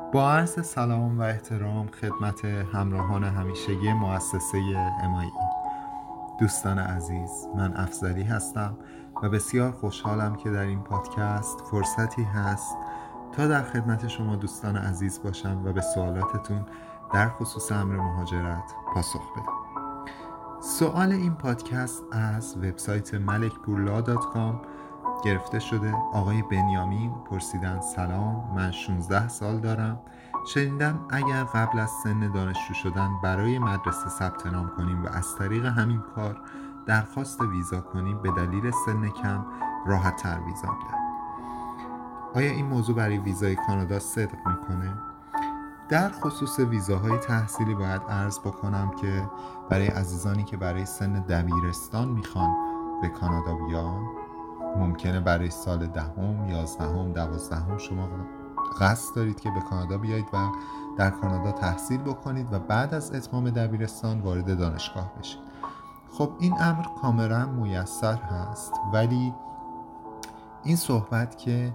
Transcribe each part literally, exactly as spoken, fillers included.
با عرض سلام و احترام خدمت همراهان همیشگی مؤسسه ام آی ای. دوستان عزیز، من افضلی هستم و بسیار خوشحالم که در این پادکست فرصتی هست تا در خدمت شما دوستان عزیز باشم و به سوالاتتون در خصوص امر مهاجرت پاسخ بدم. سوال این پادکست از وبسایت ملک پورلا دات کام گرفته شده. آقای بنیامین پرسیدن: سلام، من شانزده سال دارم. شنیدم اگر قبل از سن دانشجو شدن برای مدرسه ثبت نام کنیم و از طریق همین کار درخواست ویزا کنیم به دلیل سن کم راحت تر ویزا میدن. آیا این موضوع برای ویزای کانادا صدق میکنه؟ در خصوص ویزاهای تحصیلی باید عرض بکنم که برای عزیزانی که برای سن دبیرستان میخوان به کانادا بیان، ممکنه برای سال دهم، یازدهم، دوازدهم شما قصد دارید که به کانادا بیایید و در کانادا تحصیل بکنید و بعد از اتمام دبیرستان وارد دانشگاه بشید. خب این امر کاملا میسر هست، ولی این صحبت که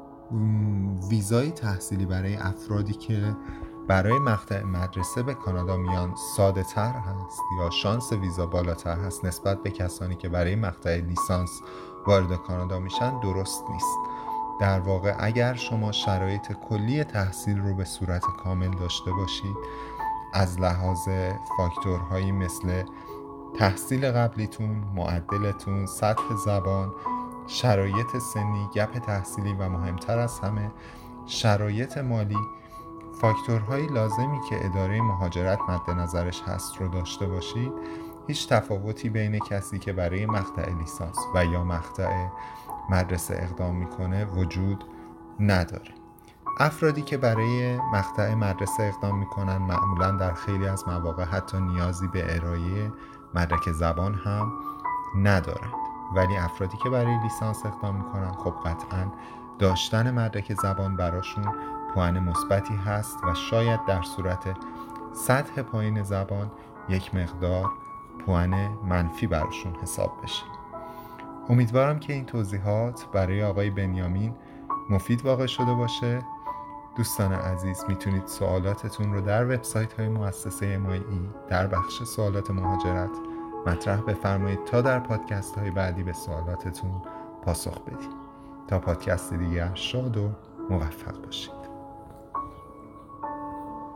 ویزای تحصیلی برای افرادی که برای مقطع مدرسه به کانادا میان ساده تر هست یا شانس ویزا بالاتر هست نسبت به کسانی که برای مقطع لیسانس وارد کانادا میشن درست نیست. در واقع اگر شما شرایط کلی تحصیل رو به صورت کامل داشته باشید، از لحاظ فاکتورهایی مثل تحصیل قبلیتون، معدلتون، سطح زبان، شرایط سنی، گپ تحصیلی و مهمتر از همه شرایط مالی، فاکتورهای لازمی که اداره مهاجرت مد نظرش هست رو داشته باشید، هیچ تفاوتی بین کسی که برای مقطع لیسانس و یا مقطع مدرسه اقدام میکنه وجود نداره. افرادی که برای مقطع مدرسه اقدام میکنن معمولا در خیلی از مواقع حتی نیازی به ارائه مدرک زبان هم ندارند، ولی افرادی که برای لیسانس اقدام میکنن خب قطعا داشتن مدرک زبان براشون پوان مثبتی هست و شاید در صورت سطح پایین زبان یک مقدار پوان منفی براشون حساب بشه. امیدوارم که این توضیحات برای آقای بنیامین مفید واقع شده باشه. دوستان عزیز، میتونید سوالاتتون رو در وبسایت های مؤسسه ام آی ای در بخش سوالات مهاجرت مطرح بفرمایید تا در پادکست های بعدی به سوالاتتون پاسخ بدیم. تا پادکست دیگر شاد و موفق باشید.